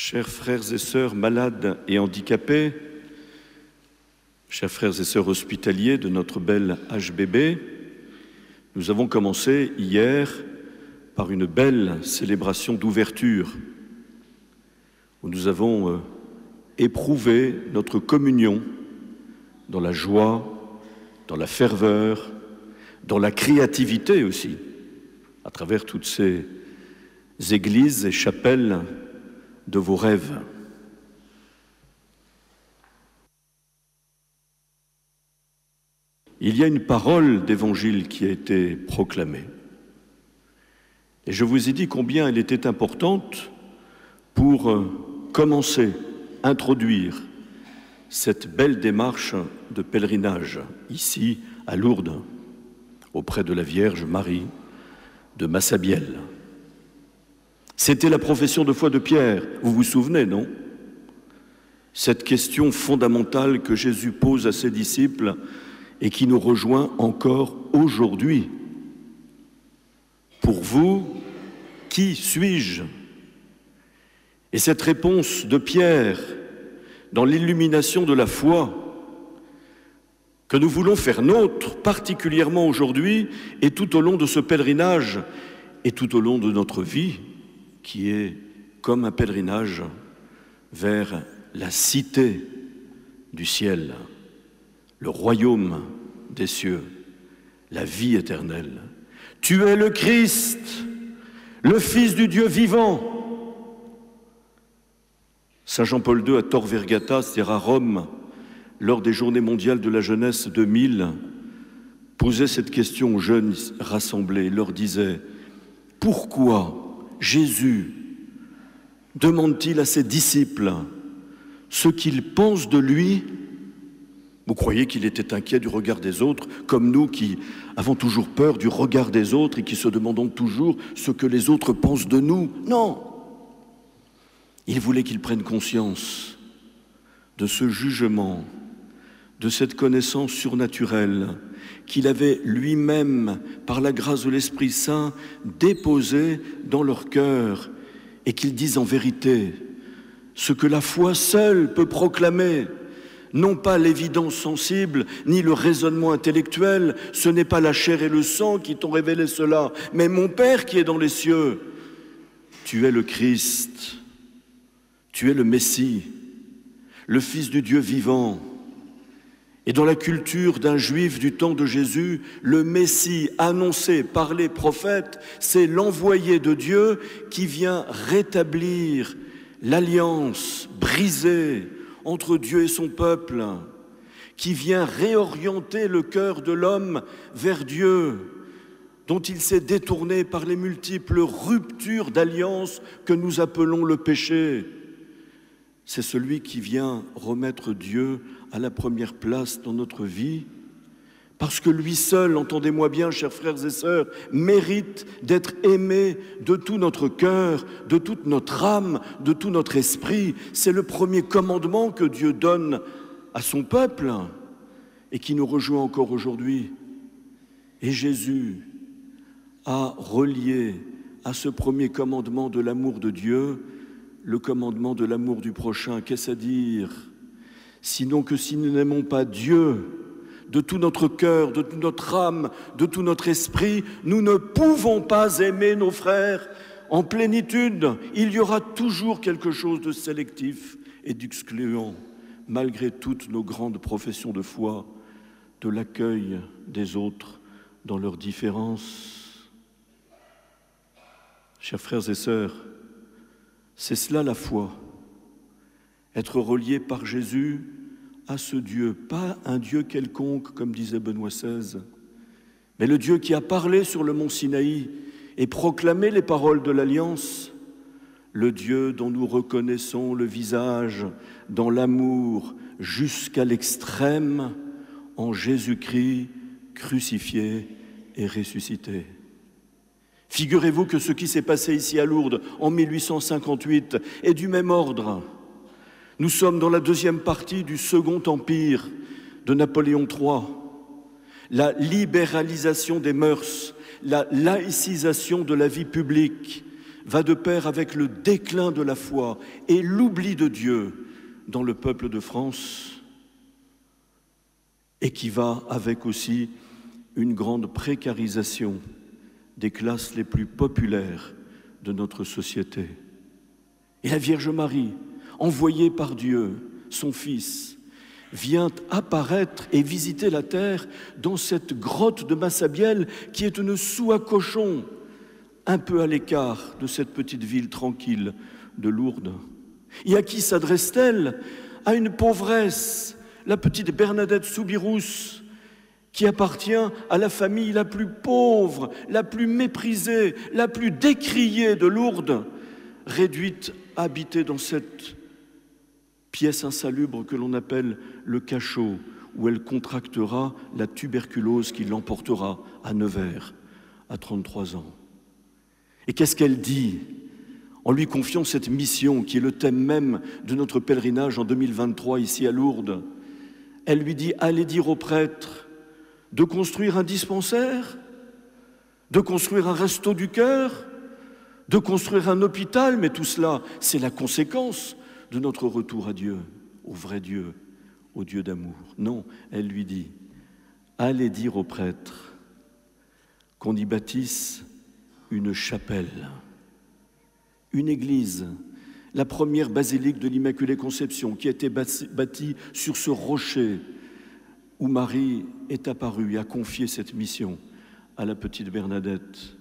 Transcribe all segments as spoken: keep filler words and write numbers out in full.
Chers frères et sœurs malades et handicapés, chers frères et sœurs hospitaliers de notre belle H B B, nous avons commencé hier par une belle célébration d'ouverture où nous avons éprouvé notre communion dans la joie, dans la ferveur, dans la créativité aussi, à travers toutes ces églises et chapelles de vos rêves. Il y a une parole d'évangile qui a été proclamée. Et je vous ai dit combien elle était importante pour commencer, introduire cette belle démarche de pèlerinage ici à Lourdes, auprès de la Vierge Marie de Massabielle. C'était la profession de foi de Pierre, vous vous souvenez, non? Cette question fondamentale que Jésus pose à ses disciples et qui nous rejoint encore aujourd'hui. Pour vous, qui suis-je? Et cette réponse de Pierre, dans l'illumination de la foi, que nous voulons faire nôtre, particulièrement aujourd'hui et tout au long de ce pèlerinage et tout au long de notre vie, qui est comme un pèlerinage vers la cité du ciel, le royaume des cieux, la vie éternelle. Tu es le Christ, le Fils du Dieu vivant. Saint Jean-Paul deux à Tor Vergata, c'est-à-dire à Rome, lors des Journées mondiales de la jeunesse deux mille, posait cette question aux jeunes rassemblés. Il leur disait « Pourquoi Jésus demande-t-il à ses disciples ce qu'ils pensent de lui ?» Vous croyez qu'il était inquiet du regard des autres, comme nous qui avons toujours peur du regard des autres et qui se demandons toujours ce que les autres pensent de nous? Non! Il voulait qu'ils prennent conscience de ce jugement, de cette connaissance surnaturelle qu'il avait lui-même, par la grâce de l'Esprit Saint, déposée dans leur cœur et qu'ils disent en vérité ce que la foi seule peut proclamer. Non pas l'évidence sensible, ni le raisonnement intellectuel, ce n'est pas la chair et le sang qui t'ont révélé cela, mais mon Père qui est dans les cieux. Tu es le Christ, tu es le Messie, le Fils du Dieu vivant. Et dans la culture d'un juif du temps de Jésus, le Messie annoncé par les prophètes, c'est l'envoyé de Dieu qui vient rétablir l'alliance brisée entre Dieu et son peuple, qui vient réorienter le cœur de l'homme vers Dieu, dont il s'est détourné par les multiples ruptures d'alliance que nous appelons le péché. C'est celui qui vient remettre Dieu à la première place dans notre vie, parce que lui seul, entendez-moi bien, chers frères et sœurs, mérite d'être aimé de tout notre cœur, de toute notre âme, de tout notre esprit. C'est le premier commandement que Dieu donne à son peuple et qui nous rejoint encore aujourd'hui. Et Jésus a relié à ce premier commandement de l'amour de Dieu le commandement de l'amour du prochain. Qu'est-ce à dire? Sinon que si nous n'aimons pas Dieu de tout notre cœur, de toute notre âme, de tout notre esprit, nous ne pouvons pas aimer nos frères en plénitude. Il y aura toujours quelque chose de sélectif et d'excluant, malgré toutes nos grandes professions de foi, de l'accueil des autres dans leurs différences. Chers frères et sœurs, c'est cela la foi, être relié par Jésus à ce Dieu, pas un Dieu quelconque, comme disait Benoît seize, mais le Dieu qui a parlé sur le mont Sinaï et proclamé les paroles de l'Alliance, le Dieu dont nous reconnaissons le visage dans l'amour jusqu'à l'extrême en Jésus-Christ crucifié et ressuscité. Figurez-vous que ce qui s'est passé ici à Lourdes en mille huit cent cinquante-huit est du même ordre. Nous sommes dans la deuxième partie du Second Empire de Napoléon trois. La libéralisation des mœurs, la laïcisation de la vie publique va de pair avec le déclin de la foi et l'oubli de Dieu dans le peuple de France, et qui va avec aussi une grande précarisation des classes les plus populaires de notre société. Et la Vierge Marie, envoyée par Dieu, son Fils, vient apparaître et visiter la terre dans cette grotte de Massabielle qui est une soue à cochon, un peu à l'écart de cette petite ville tranquille de Lourdes. Et à qui s'adresse-t-elle? À une pauvresse, la petite Bernadette Soubirous, qui appartient à la famille la plus pauvre, la plus méprisée, la plus décriée de Lourdes, réduite à habiter dans cette pièce insalubre que l'on appelle le cachot, où elle contractera la tuberculose qui l'emportera à Nevers, à trente-trois ans. Et qu'est-ce qu'elle dit en lui confiant cette mission qui est le thème même de notre pèlerinage en deux mille vingt-trois ici à Lourdes? Elle lui dit: allez dire aux prêtres de construire un dispensaire, de construire un resto du cœur, de construire un hôpital, mais tout cela, c'est la conséquence de notre retour à Dieu, au vrai Dieu, au Dieu d'amour. Non, elle lui dit: allez dire aux prêtres qu'on y bâtisse une chapelle, une église, la première basilique de l'Immaculée Conception, qui a été bâtie sur ce rocher où Marie est apparue et a confié cette mission à la petite Bernadette.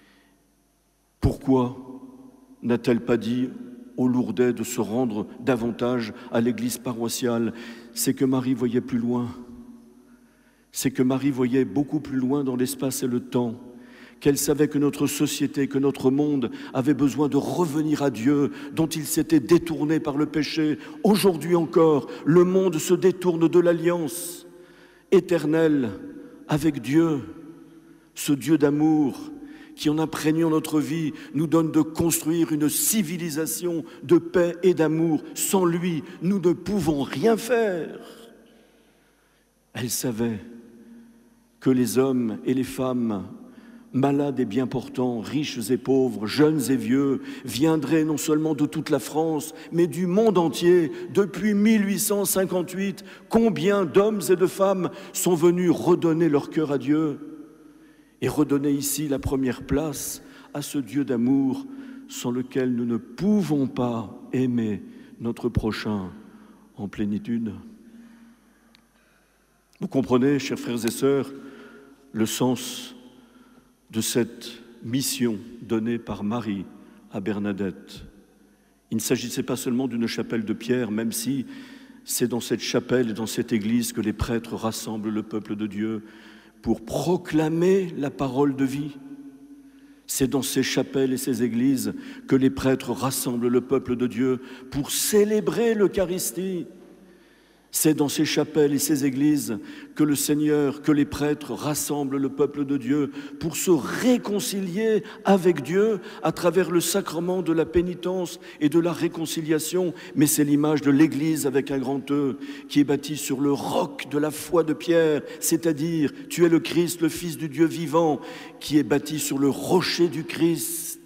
Pourquoi n'a-t-elle pas dit aux Lourdais de se rendre davantage à l'église paroissiale? C'est que Marie voyait plus loin. C'est que Marie voyait beaucoup plus loin dans l'espace et le temps, qu'elle savait que notre société, que notre monde avait besoin de revenir à Dieu, dont il s'était détourné par le péché. Aujourd'hui encore, le monde se détourne de l'alliance éternelle avec Dieu, ce Dieu d'amour qui, en imprégnant notre vie, nous donne de construire une civilisation de paix et d'amour. Sans lui, nous ne pouvons rien faire. Elle savait que les hommes et les femmes, malades et bien portants, riches et pauvres, jeunes et vieux, viendraient non seulement de toute la France, mais du monde entier. Depuis mille huit cent cinquante-huit, combien d'hommes et de femmes sont venus redonner leur cœur à Dieu et redonner ici la première place à ce Dieu d'amour sans lequel nous ne pouvons pas aimer notre prochain en plénitude. Vous comprenez, chers frères et sœurs, le sens de cette mission donnée par Marie à Bernadette. Il ne s'agissait pas seulement d'une chapelle de pierre, même si c'est dans cette chapelle et dans cette église que les prêtres rassemblent le peuple de Dieu pour proclamer la parole de vie. C'est dans ces chapelles et ces églises que les prêtres rassemblent le peuple de Dieu pour célébrer l'Eucharistie. C'est dans ces chapelles et ces églises que le Seigneur, que les prêtres rassemblent le peuple de Dieu pour se réconcilier avec Dieu à travers le sacrement de la pénitence et de la réconciliation. Mais c'est l'image de l'Église avec un grand E qui est bâtie sur le roc de la foi de Pierre, c'est-à-dire tu es le Christ, le Fils du Dieu vivant, qui est bâti sur le rocher du Christ.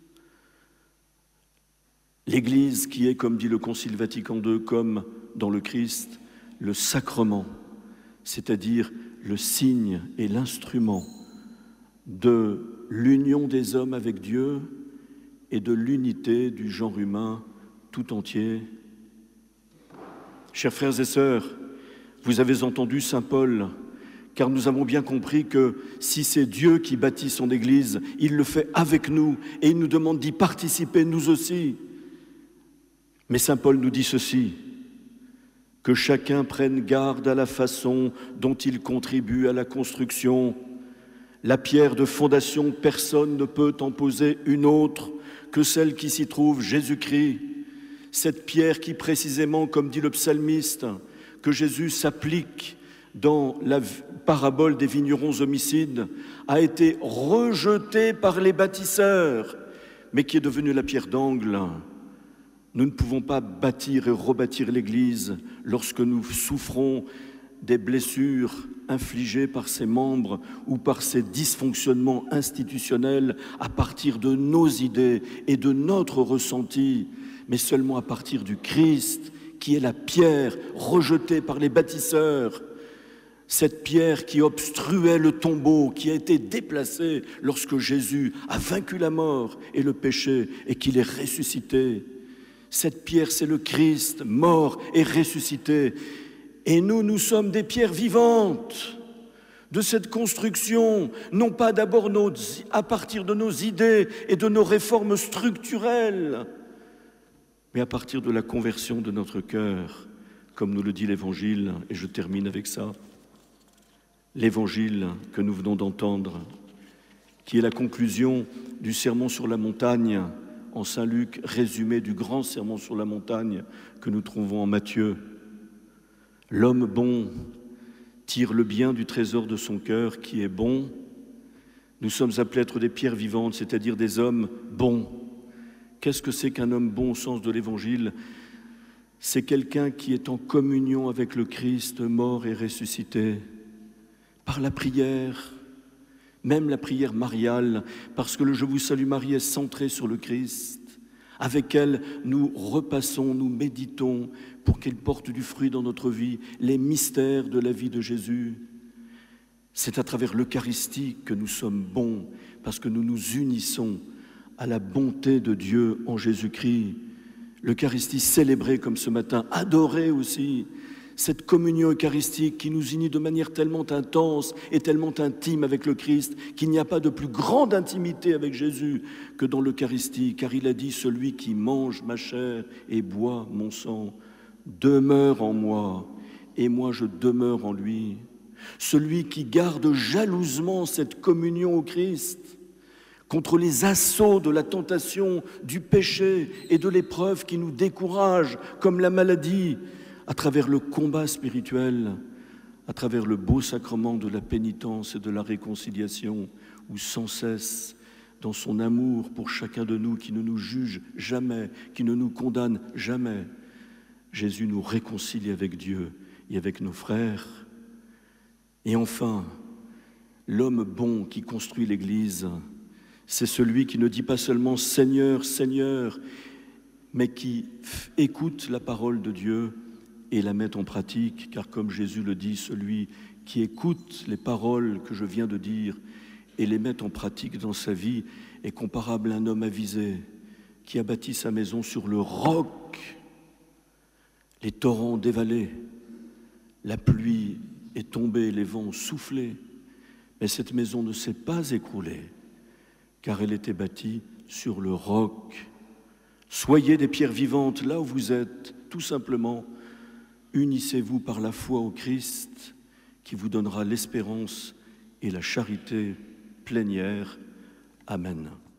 L'Église qui est, comme dit le Concile Vatican deux, comme dans le Christ, le sacrement, c'est-à-dire le signe et l'instrument de l'union des hommes avec Dieu et de l'unité du genre humain tout entier. Chers frères et sœurs, vous avez entendu saint Paul, car nous avons bien compris que si c'est Dieu qui bâtit son Église, il le fait avec nous et il nous demande d'y participer nous aussi. Mais saint Paul nous dit ceci: que chacun prenne garde à la façon dont il contribue à la construction. La pierre de fondation, personne ne peut en poser une autre que celle qui s'y trouve, Jésus-Christ. Cette pierre qui précisément, comme dit le psalmiste, que Jésus s'applique dans la parabole des vignerons homicides, a été rejetée par les bâtisseurs, mais qui est devenue la pierre d'angle. Nous ne pouvons pas bâtir et rebâtir l'Église lorsque nous souffrons des blessures infligées par ses membres ou par ses dysfonctionnements institutionnels à partir de nos idées et de notre ressenti, mais seulement à partir du Christ, qui est la pierre rejetée par les bâtisseurs, cette pierre qui obstruait le tombeau, qui a été déplacée lorsque Jésus a vaincu la mort et le péché et qu'il est ressuscité. Cette pierre, c'est le Christ, mort et ressuscité. Et nous, nous sommes des pierres vivantes de cette construction, non pas d'abord nos, à partir de nos idées et de nos réformes structurelles, mais à partir de la conversion de notre cœur, comme nous le dit l'Évangile, et je termine avec ça. L'Évangile que nous venons d'entendre, qui est la conclusion du Sermon sur la montagne, en Saint Luc, résumé du grand Sermon sur la montagne que nous trouvons en Matthieu. L'homme bon tire le bien du trésor de son cœur qui est bon. Nous sommes appelés à être des pierres vivantes, c'est-à-dire des hommes bons. Qu'est-ce que c'est qu'un homme bon au sens de l'Évangile? C'est quelqu'un qui est en communion avec le Christ mort et ressuscité, par la prière, même la prière mariale, parce que le « Je vous salue Marie » est centré sur le Christ. Avec elle, nous repassons, nous méditons pour qu'elle porte du fruit dans notre vie, les mystères de la vie de Jésus. C'est à travers l'Eucharistie que nous sommes bons, parce que nous nous unissons à la bonté de Dieu en Jésus-Christ. L'Eucharistie célébrée comme ce matin, adorée aussi, cette communion eucharistique qui nous unit de manière tellement intense et tellement intime avec le Christ, qu'il n'y a pas de plus grande intimité avec Jésus que dans l'Eucharistie, car il a dit « Celui qui mange ma chair et boit mon sang demeure en moi, et moi je demeure en lui. » Celui qui garde jalousement cette communion au Christ, contre les assauts de la tentation, du péché et de l'épreuve qui nous découragent, comme la maladie, à travers le combat spirituel, à travers le beau sacrement de la pénitence et de la réconciliation, où sans cesse, dans son amour pour chacun de nous, qui ne nous juge jamais, qui ne nous condamne jamais, Jésus nous réconcilie avec Dieu et avec nos frères. Et enfin, l'homme bon qui construit l'Église, c'est celui qui ne dit pas seulement « Seigneur, Seigneur », mais qui écoute la parole de Dieu et la met en pratique, car comme Jésus le dit, celui qui écoute les paroles que je viens de dire et les met en pratique dans sa vie est comparable à un homme avisé qui a bâti sa maison sur le roc. Les torrents ont dévalé, la pluie est tombée, les vents ont soufflé, mais cette maison ne s'est pas écroulée, car elle était bâtie sur le roc. Soyez des pierres vivantes là où vous êtes, tout simplement. Unissez-vous par la foi au Christ qui vous donnera l'espérance et la charité plénière. Amen.